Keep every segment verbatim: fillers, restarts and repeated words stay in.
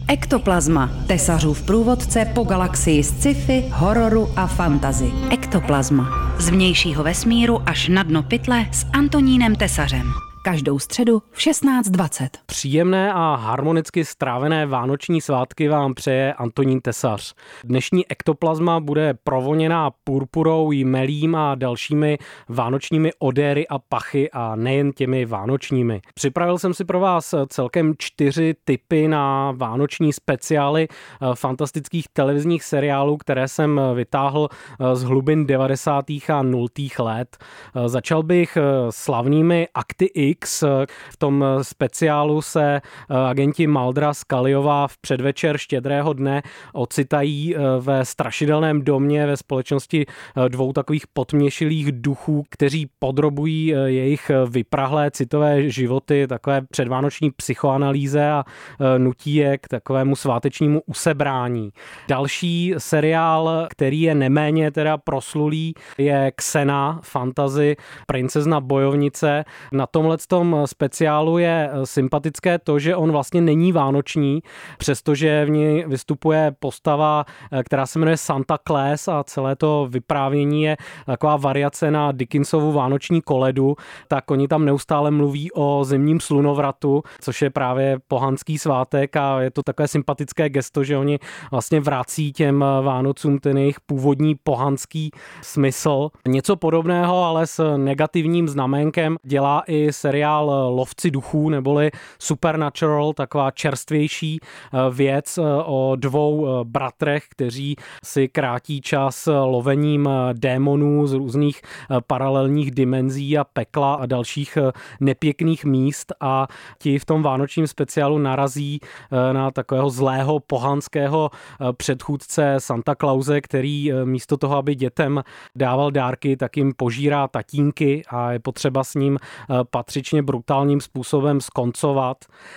Ektoplazma, tesařův průvodce po galaxii sci-fi, hororu a fantasy. Ektoplazma. Z vnějšího vesmíru až na dno pytle s Antonínem Tesařem. Každou středu v šestnáct dvacet. Příjemné a harmonicky strávené vánoční svátky vám přeje Antonín Tesař. Dnešní Ektoplazma bude provoněná purpurou, jmelím a dalšími vánočními odéry a pachy a nejen těmi vánočními. Připravil jsem si pro vás celkem čtyři tipy na vánoční speciály fantastických televizních seriálů, které jsem vytáhl z hlubin devadesátých a nultých let. Začal bych slavnými Akty X. V tom speciálu se agenti Muldera Scullyová v předvečer štědrého dne ocitají ve strašidelném domě ve společnosti dvou takových potměšilých duchů, kteří podrobují jejich vyprahlé citové životy takové předvánoční psychoanalýze a nutí je k takovému svátečnímu usebrání. Další seriál, který je neméně teda proslulý, je Xena, fantasy, princezna bojovnice. Na tomhle v tom speciálu je sympatické to, že on vlastně není vánoční, přestože v ní vystupuje postava, která se jmenuje Santa Claus a celé to vyprávění je taková variace na Dickensovu vánoční koledu, tak oni tam neustále mluví o zimním slunovratu, což je právě pohanský svátek a je to takové sympatické gesto, že oni vlastně vrací těm Vánocům ten jejich původní pohanský smysl. Něco podobného, ale s negativním znaménkem dělá i seriál Lovci duchů, neboli Supernatural, taková čerstvější věc o dvou bratrech, kteří si krátí čas lovením démonů z různých paralelních dimenzí a pekla a dalších nepěkných míst a ti v tom vánočním speciálu narazí na takového zlého pohanského předchůdce Santa Clause, který místo toho, aby dětem dával dárky, tak jim požírá tatínky a je potřeba s ním patřičně brutálním způsobem skoncovat.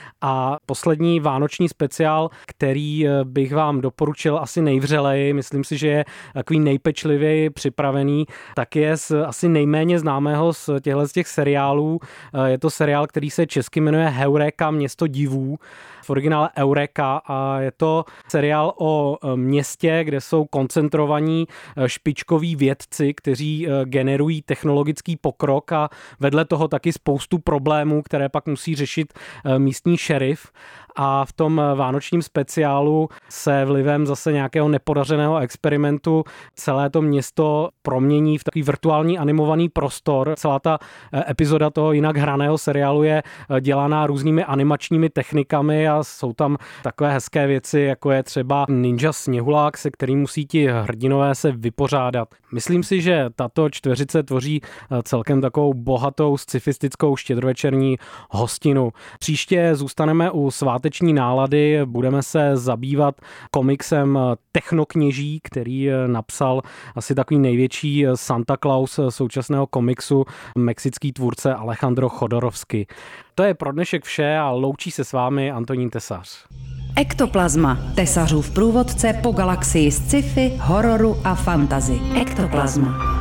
A poslední vánoční speciál, který bych vám doporučil asi nejvřeleji, myslím si, že je takový nejpečlivěji připravený, tak je z asi nejméně známého z těchto z těch seriálů. Je to seriál, který se česky jmenuje Heureka, město divů, v originále Eureka, a je to seriál o městě, kde jsou koncentrovaní špičkoví vědci, kteří generují technologický pokrok a vedle toho taky spoustu problémů, které pak musí řešit místní šerif. A v tom vánočním speciálu se vlivem zase nějakého nepodařeného experimentu celé to město promění v takový virtuální animovaný prostor. Celá ta epizoda toho jinak hraného seriálu je dělaná různými animačními technikami a jsou tam takové hezké věci, jako je třeba ninja sněhulák, se kterým musí ti hrdinové se vypořádat. Myslím si, že tato čtveřice tvoří celkem takovou bohatou scifistickou štědrovečerní hostinu. Příště zůstaneme u sváteční nálady, budeme se zabývat komiksem Technokněží, který napsal asi takový největší Santa Claus současného komiksu, mexický tvůrce Alejandro Jodorowsky. To je pro dnešek vše a loučí se s vámi Antonín Tesař. Ektoplazma, tesařův průvodce po galaxii sci-fi, hororu a fantasy. Ektoplazma.